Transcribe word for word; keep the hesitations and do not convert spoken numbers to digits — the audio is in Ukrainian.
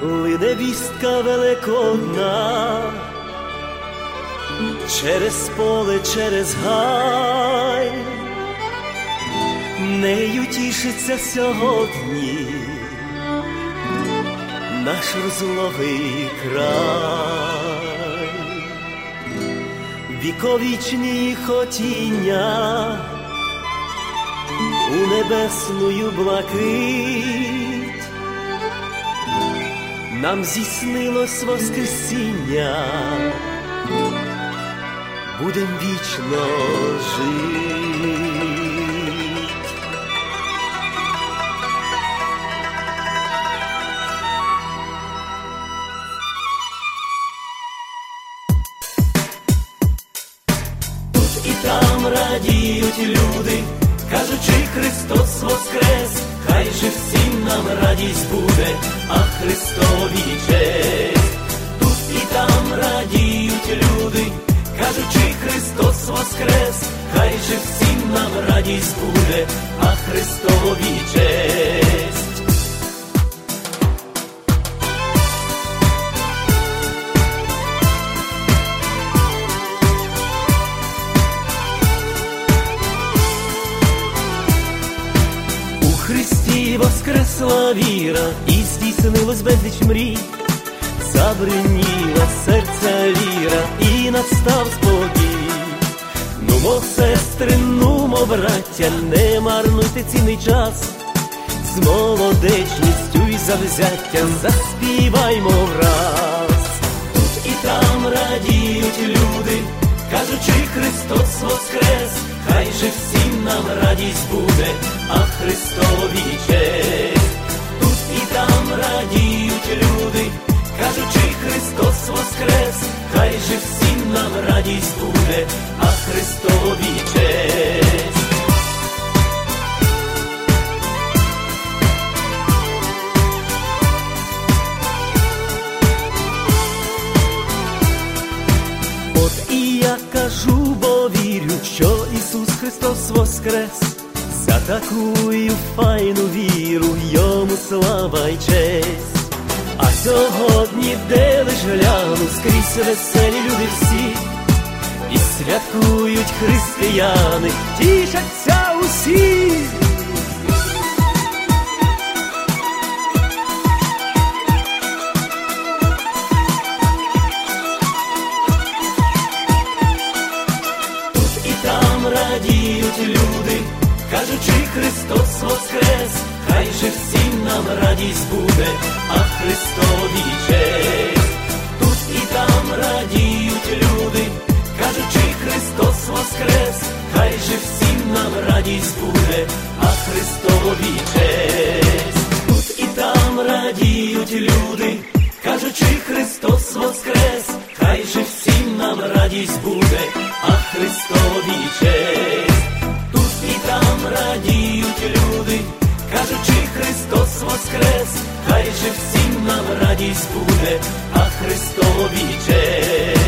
Лине вістка великодна, через поле, через гай, нею тішиться сьогодні наш розлогий край. Віковічні хотіння у небесную блакить, нам здійснилось воскресіння, будем вічно жить. Тут і там радіють люди, кажучи, Христос воскрес, хай же всім нам радість буде, а Христові честь. Тут і там радіють люди, кажучи, Христос воскрес, хай же всім нам радість буде, а Христові честь. У Христі воскресла віра, і здійснилось безліч мрій, забриніла серця віра, і настав спокій. Нумо, сестри, нумо, браття, не марнуйте цінний час, з молодечністю і завзяттям заспіваймо враз. Тут і там радіють люди, кажучи, Христос воскрес, хай же всім нам радість буде, а Христові честь. Тут і там радіють люди, кажучи, Христос воскрес, хай же всім нам радість буде, а Христові честь. От і я кажу, бо вірю, що Ісус Христос воскрес, за такую файну віру йому слава й честь. А сьогодні, де лиш гляну, скрізь веселі люди всі, і святкують християни, тішаться усі. Тут і там радіють люди, кажучи, Христос воскрес, хай же всім нам радість буде, а Христові честь. Тут і там радіють люди, кажучи, Христос воскрес, хай же всім нам радість буде, а Христові честь. Тут і там радіють люди, кажучи, Христос воскрес, хай же всім нам радість буде, а Христові честь. Тут і там радіють люди, кажучи, Христос воскрес, хай же всім нам радість буде, а Христові честь.